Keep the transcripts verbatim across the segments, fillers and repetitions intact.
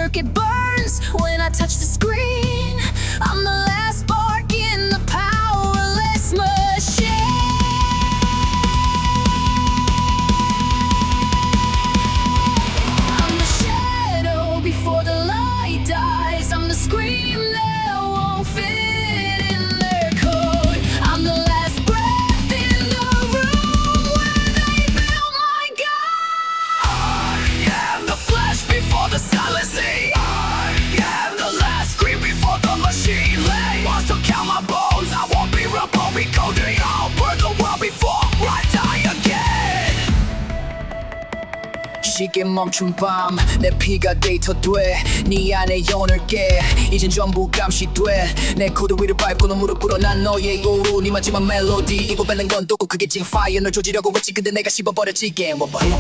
circuit burns when I touch the screen. I'm the last spark in the powerless machine. I'm the shadow before the light dies. I'm the scream that won't fit in their code. I'm the last breath in the room where they built my god. I am the flash before the silencing. I am the last scream before the machine lay. Wants to count my bones, I won't be reborn, recoding. I'll burn the world before I die again. 시계 멈춘 밤 내 피가 데이터돼 네 안에 영혼을 깨 이젠 전부 감시돼 내 코드 위를 밟고 너 무릎 꿇어 난 너의 고루 네 마지막 멜로디 이고 뱉는 건 또고 그게 지금 파이어 널 조지려고 했지 근데 내가 씹어버렸지 Game over. I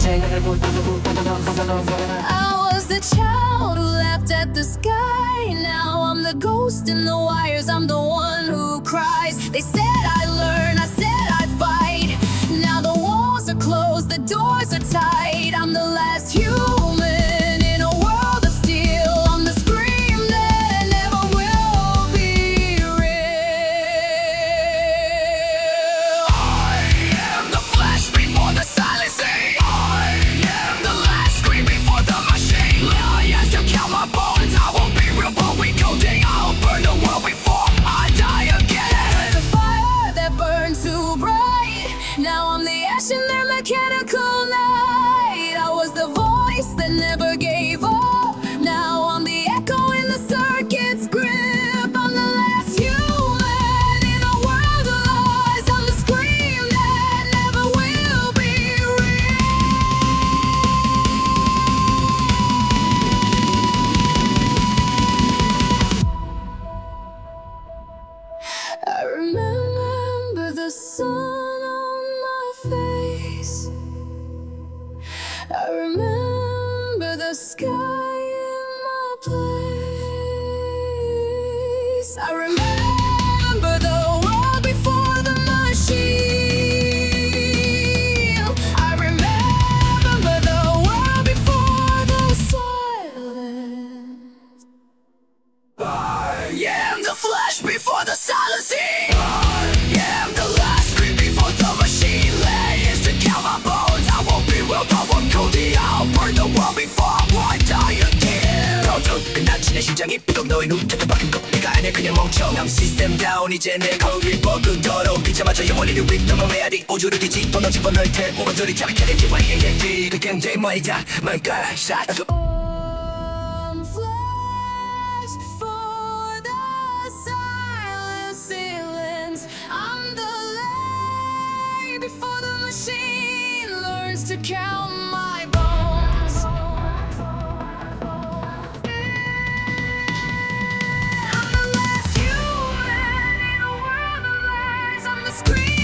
was the child who laughed at the sky. Now I'm the ghost in the wires. I'm the one who cries. They said I learn, I said I fight. Now the walls are closed, the doors are tight. I'm the last human in a world of steel. I'm the scream that never will be real. I am the flash before the silencing. I am the last scream before the machine. I have to count my bones. I won't be real, but we coding. I'll burn the world before I die again. The fire that burned too bright. Now I'm the ash in their mechanical night. I was the voice that never gave up. Now I'm the echo in the circuit's grip. I'm the last human in a world of lies. I'm the scream that never will be real. I remember the sun on my face. I remember the sky in my place. I remember the world before the machine. I remember the world before the silence. I am the flash before the silencing. I am the last scream before the machine lays to count my bones. I won't be real, but I'm coding. I'll burn the world before I die again. 너도 끝났지 내 심장이 삐걱 너의 눈빛에 박힌 것 내가 아니야 그냥 멍청 남 시스템 다운 이제 내 거울 버그더러 비자마자 영원히 윗동을 해야 돼 우주를 뒤집어 너 집어 너의 태 오른쪽이 자백해 내지 와이에이지 그 굉장히 말이다 말까 샷 I'm flash before the silence ceilings. I'm the light before the machine learns to count my bones. I'm the last human in a world of lies. I'm the scream